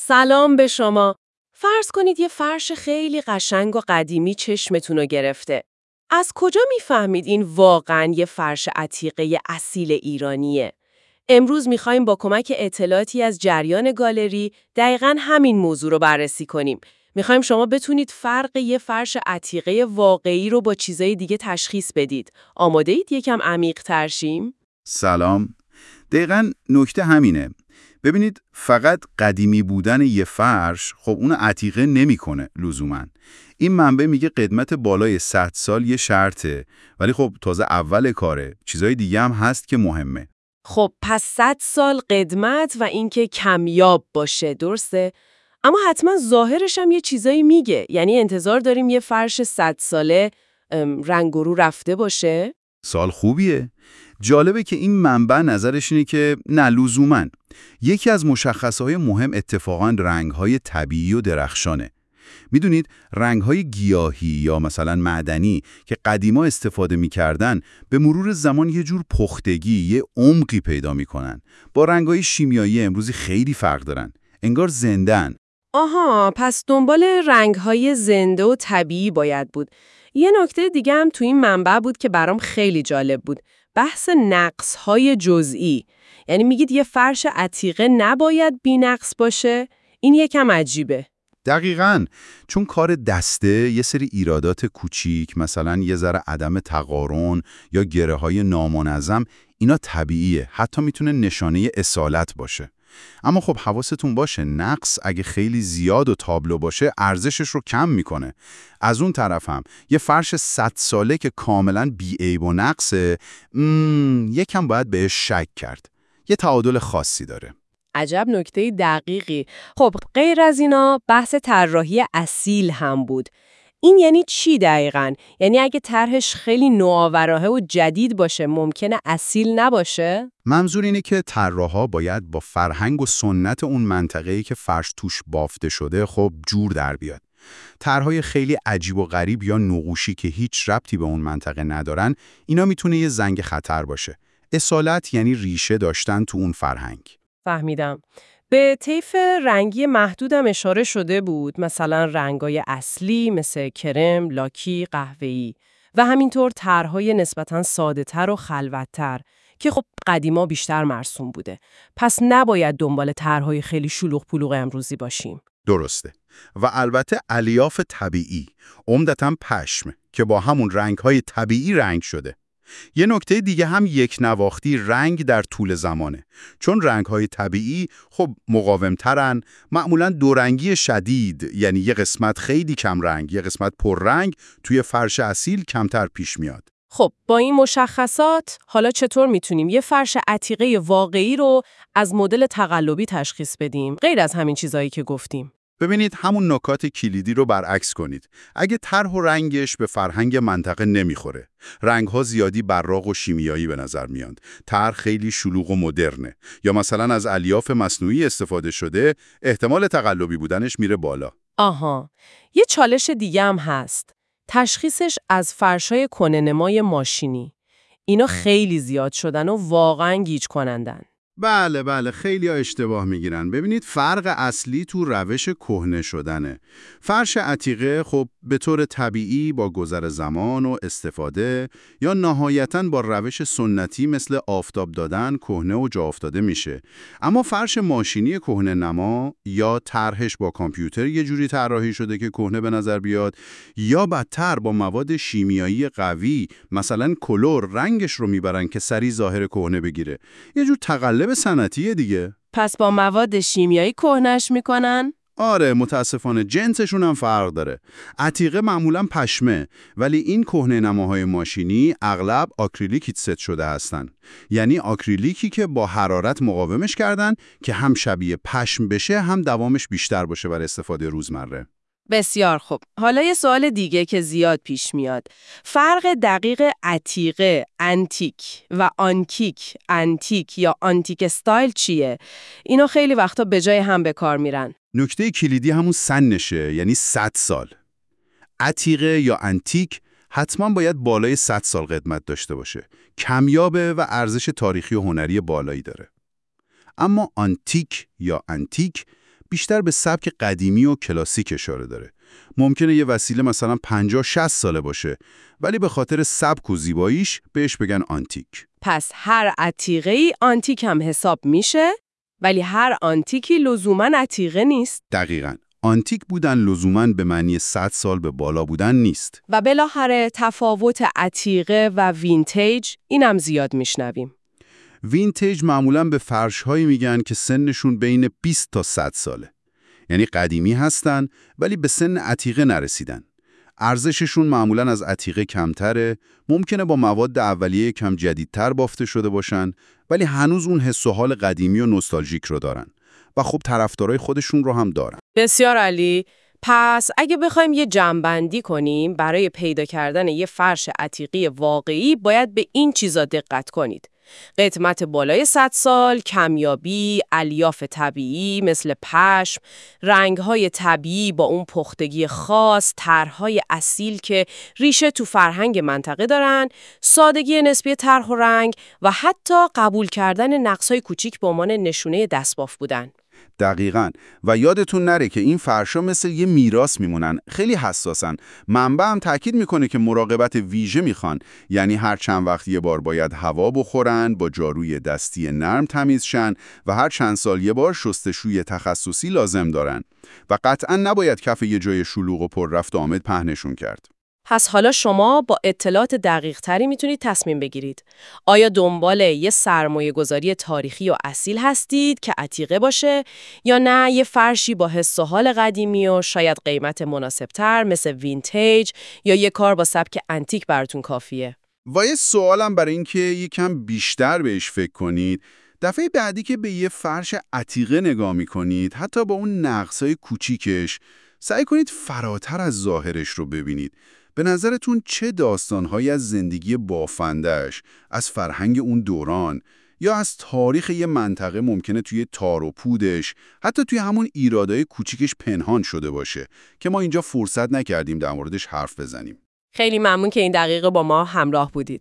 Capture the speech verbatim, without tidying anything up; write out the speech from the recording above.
سلام به شما. فرض کنید یه فرش خیلی قشنگ و قدیمی چشمتون رو گرفته. از کجا میفهمید این واقعاً یه فرش عتیقه اصیل ایرانیه؟ امروز میخوایم با کمک اطلاعاتی از جریان گالری دقیقاً همین موضوع رو بررسی کنیم. میخوایم شما بتونید فرق یه فرش عتیقه واقعی رو با چیزای دیگه تشخیص بدید. آماده اید یکم عمیق تر شیم؟ سلام. دقیقاً نکته همینه. ببینید فقط قدیمی بودن یه فرش خب اون عتیقه نمیکنه لزوماً. این منبع میگه قدمت بالای صد سال یه شرطه، ولی خب تازه اول کاره. چیزای دیگه هم هست که مهمه. خب پس صد سال قدمت و اینکه کمیاب باشه، درسته؟ اما حتما ظاهرش هم یه چیزایی میگه. یعنی انتظار داریم یه فرش صد ساله ام، رنگ و رو رفته باشه؟ سال خوبیه. جالبه که این منبع نظرش اینه که نه لزوماً. یکی از مشخصهای مهم اتفاقاً رنگ‌های طبیعی و درخشانه. میدونید رنگ‌های گیاهی یا مثلا معدنی که قدیما استفاده می‌کردن به مرور زمان یه جور پختگی، یه عمقی پیدا می‌کنن. با رنگ‌های شیمیایی امروزی خیلی فرق دارن. انگار زنده‌ن. آها، پس دنبال رنگ‌های زنده و طبیعی باید بود. یه نکته دیگه هم تو این منبع بود که برام خیلی جالب بود. بحث نقص‌های جزئی. یعنی میگید یه فرش عتیقه نباید بی‌نقص باشه؟ این یکم عجیبه. دقیقاً، چون کار دسته یه سری ایرادات کوچیک، مثلا یه ذره عدم تقارن یا گره‌های نامنظم، اینا طبیعیه. حتی میتونه نشانه اصالت باشه. اما خب حواستون باشه نقص اگه خیلی زیاد و تابلو باشه ارزشش رو کم میکنه. از اون طرف هم یه فرش صد ساله که کاملا بی‌عیب و نقصه، مم، یکم باید بهش شک کرد. یه تعادل خاصی داره. عجب نکته دقیقی. خب غیر از اینا بحث طراحی اصیل هم بود. این یعنی چی دقیقاً؟ یعنی اگه طرحش خیلی نوآورانه و جدید باشه ممکنه اصیل نباشه؟ منظور اینه که طراحا باید با فرهنگ و سنت اون منطقه‌ای که فرش توش بافته شده خب جور در بیاد. طرحهای خیلی عجیب و غریب یا نقوشی که هیچ ربطی به اون منطقه ندارن، اینا میتونه یه زنگ خطر باشه. اصالت یعنی ریشه داشتن تو اون فرهنگ. فهمیدم. به طیف رنگی محدودم اشاره شده بود، مثلا رنگای اصلی مثل کرم، لاکی، قهوه‌ای و همینطور طرحهای نسبتاً ساده‌تر و خلوت‌تر که خب قدیما بیشتر مرسوم بوده. پس نباید دنبال طرحهای خیلی شلوغ پلوغ امروزی باشیم. درسته. و البته الیاف طبیعی، عمدتاً پشم که با همون رنگ‌های طبیعی رنگ شده. یه نکته دیگه هم یک نواختی رنگ در طول زمانه. چون رنگ‌های طبیعی خب مقاوم‌ترن، معمولاً دورنگی شدید، یعنی یه قسمت خیلی کم رنگ، یه قسمت پررنگ توی فرش اصیل کمتر پیش میاد. خب با این مشخصات حالا چطور میتونیم یه فرش عتیقه واقعی رو از مدل تقلبی تشخیص بدیم غیر از همین چیزایی که گفتیم؟ ببینید همون نکات کلیدی رو برعکس کنید. اگه طرح و رنگش به فرهنگ منطقه نمیخوره، رنگ‌ها زیادی براق و شیمیایی به نظر میاد، طرح خیلی شلوغ و مدرنه، یا مثلا از الیاف مصنوعی استفاده شده، احتمال تقلبی بودنش میره بالا. آها، یه چالش دیگه هم هست. تشخیصش از فرشای کنه‌نمای ماشینی. اینا خیلی زیاد شدن و واقعاً گیج کنندن. بله بله خیلی ها اشتباه میگیرن. ببینید فرق اصلی تو روش کهنه شدنه. فرش عتیقه خب به طور طبیعی با گذر زمان و استفاده یا نهایتاً با روش سنتی مثل آفتاب دادن کهنه و جا افتاده میشه. اما فرش ماشینی کهنه نما یا طرحش با کامپیوتر یه جوری طراحی شده که کهنه به نظر بیاد، یا بدتر با مواد شیمیایی قوی مثلا کلور رنگش رو میبرن که سریع ظاهر کهنه بگیره. یه جور تقلب صنعتیه دیگه. پس با مواد شیمیایی کهنش میکنن؟ آره متاسفانه جنسشون هم فرق داره. عتیقه معمولا پشمه، ولی این کهنه نماهای ماشینی اغلب آکریلیک ست شده هستن. یعنی آکریلیکی که با حرارت مقاومش کردن که هم شبیه پشم بشه هم دوامش بیشتر باشه برای استفاده روزمره. بسیار خوب. حالا یه سوال دیگه که زیاد پیش میاد. فرق دقیق عتیقه، انتیک و آنکیک، انتیک یا آنتیک استایل چیه؟ اینو خیلی وقتا به جای هم به کار میرن. نکته کلیدی همون سنشه، یعنی صد سال. عتیقه یا انتیک حتما باید بالای صد سال قدمت داشته باشه. کمیابه و ارزش تاریخی و هنری بالایی داره. اما آنتیک یا انتیک بیشتر به سبک قدیمی و کلاسیک اشاره داره. ممکنه یه وسیله مثلا پنجاه شصت ساله باشه، ولی به خاطر سبک و زیباییش بهش بگن آنتیک. پس هر عتیقه‌ای آنتیک هم حساب میشه، ولی هر آنتیکی لزوماً عتیقه نیست. دقیقاً. آنتیک بودن لزوماً به معنی صد سال به بالا بودن نیست. و بالاخره تفاوت عتیقه و وینتیج اینم زیاد میشنویم. وینتیج معمولاً به فرش‌هایی میگن که سنشون بین بیست تا صد ساله. یعنی قدیمی هستن ولی به سن عتیقه نرسیدن. ارزششون معمولاً از عتیقه کمتره، ممکنه با مواد اولیه کم جدیدتر بافته شده باشن، ولی هنوز اون حس و حال قدیمی و نوستالژیک رو دارن. و خب طرفدارای خودشون رو هم دارن. بسیار عالی. پس اگه بخوایم یه جمع‌بندی کنیم، برای پیدا کردن یه فرش عتیقی واقعی باید به این چیزا دقت کنید. قدمت بالای صد سال، کمیابی، الیاف طبیعی مثل پشم، رنگ‌های طبیعی با اون پختگی خاص، طرح‌های اصیل که ریشه تو فرهنگ منطقه دارن، سادگی نسبی طرح و رنگ و حتی قبول کردن نقص‌های کوچیک به عنوان نشونه دستباف بودن. دقیقاً. و یادتون نره که این فرشا مثل یه میراث میمونن، خیلی حساسن. منبع هم تاکید میکنه که مراقبت ویژه میخوان، یعنی هر چند وقت یه بار باید هوا بخورن، با جاروی دستی نرم تمیز شن و هر چند سال یه بار شستشوی تخصصی لازم دارن. و قطعاً نباید کف یه جای شلوغ و پر رفت و آمد پهنشون کرد. پس حالا شما با اطلاعات دقیق تری میتونید تصمیم بگیرید. آیا دنبال یه سرمایه گذاری تاریخی و اصیل هستید که عتیقه باشه، یا نه یه فرشی با حس و حال قدیمی و شاید قیمت مناسبتر مثل وینتیج، یا یه کار با سبک انتیک براتون کافیه؟ و یه سوالم برای این که یکم بیشتر بهش فکر کنید. دفعه بعدی که به یه فرش عتیقه نگاه میکنید، حتی با اون نقصای کوچیکش، سعی کنید فراتر از ظاهرش رو ببینید. به نظرتون چه داستانهایی از زندگی بافندش، از فرهنگ اون دوران، یا از تاریخ یه منطقه ممکنه توی تار و پودش، حتی توی همون ایرادای کوچیکش پنهان شده باشه که ما اینجا فرصت نکردیم در موردش حرف بزنیم؟ خیلی ممنون که این دقیقه با ما همراه بودید.